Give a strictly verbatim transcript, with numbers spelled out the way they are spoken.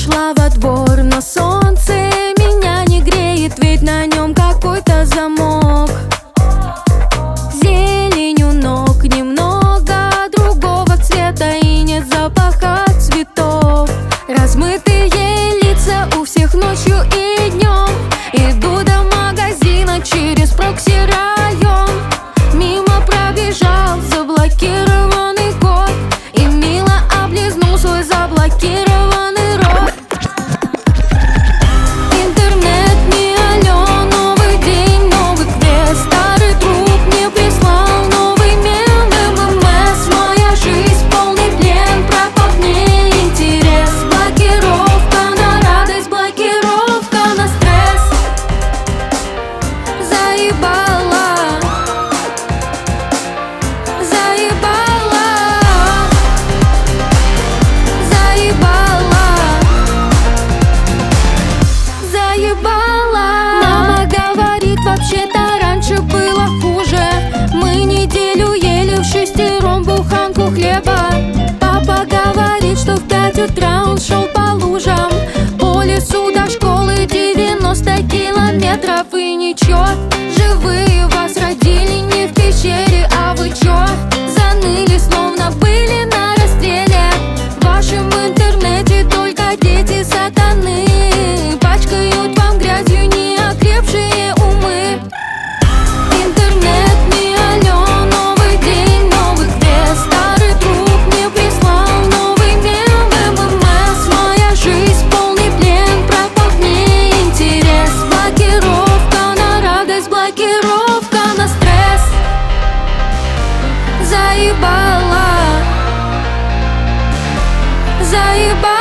Вышла во двор, но солнце меня не греет, ведь на нем какой-то замок. Зелень у ног немного другого цвета, и нет запаха цветов. Размытые лица у всех ночью и днем. Иду до магазина через прокси-район. Мимо пробежал заблокированный код и мило облизнул свой заблокированный рот. Интернет не алё, новый день, новый квест. Старый друг мне прислал новый мем, ММС. Моя жизнь полный плен, пропал в ней интерес. Блокировка на радость, блокировка на стресс. Заебала, заебала, заебала, заебала. Мама говорит, вообще-то раньше было хуже. Мы неделю ели в шестером буханку хлеба. Папа говорит, что в пять утра он шел по лужам, по лесу до школы девяносто километров. И ничего, живые вас родили не в пещере. А вы чё, заныли, словно были на расстреле? В вашем интернете только дети сатаны пачкают вам грязью неокрепшие умы. Интернет не алё, новый день, новый квест. Старый друг мне прислал новый мем, ММС. Моя жизнь полный плен, пропал в ней интерес. Блокировка на радость, блокировка на стресс. Заебала, заебала.